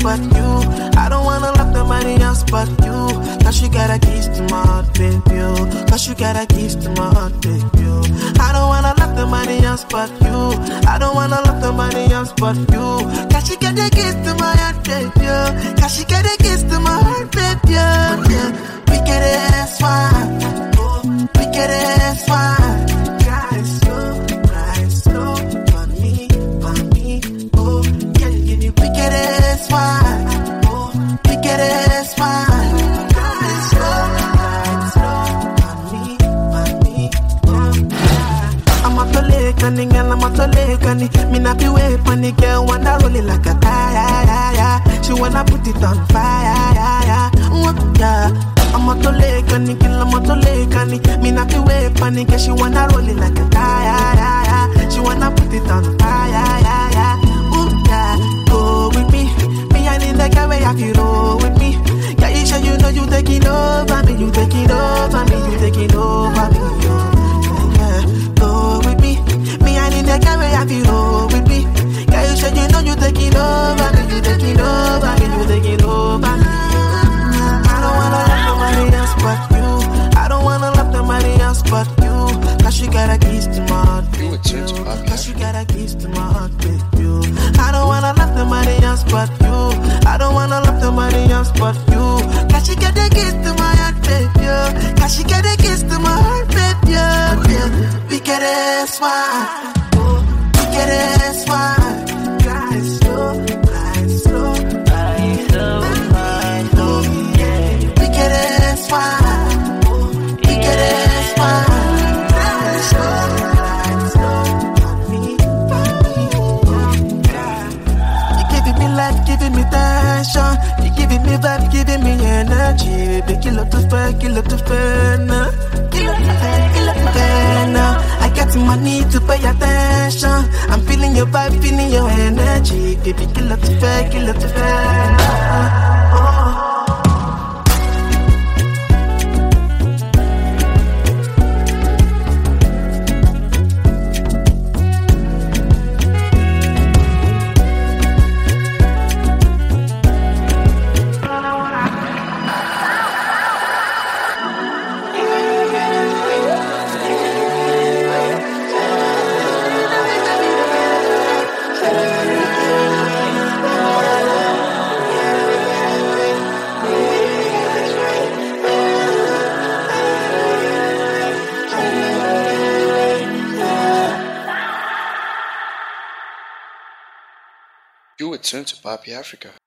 but you. I don't wanna love nobody else but you. Cause you got a keys to my heart, baby. Cause you got a keys to my heart, baby. I don't wanna love nobody else but you. I don't wanna love nobody else but you. Cause you got the keys to my heart, baby. Cause you got the keys to my heart, baby. Yeah. We get it, fine. We get it, fine. Guys, slow, for me, oh, yeah, we get it, fine. Oh, we get it, fine. Guys, slow, for me, oh, yeah. I'm a tole and I'm a tole. Me not be way funny girl, wanna roll it like a tire. She wanna put it on fire, yeah. I'm a tole cani. Me not be way funny girl, she wanna roll it like a tire. She wanna put it on fire, yeah. Ooh, yeah. Go with me, I need the guy where you have to roll with me. Yeah, you sure you know you taking over me, you taking over me, you taking over me, yeah. Go with me, I need the guy where you have to roll with me. Yeah, you sure you know you taking over me, you taking over me, you taking over me. I don't wanna love nobody else but you. I don't wanna love nobody else but you. Cause you got a keys to my heart, baby. Cause you got a keys to my heart, baby. I don't wanna love nobody else but you. I don't wanna love nobody else but you. Cause you got the keys to my heart, baby. Cause you got the keys to my heart, baby. Yeah. We get it, smile. We get it, smile. Guys, slow. We get it, smile. We get it, smile. Giving me tension, you giving me vibe, giving me energy. Baby, kill up to fair, kill up to fair now. Kill up to fair, kill up to fair now. I got money to pay attention. I'm feeling your vibe, feeling your energy. Baby, kill up to fair, kill up to fair now. You return to Barbie Africa.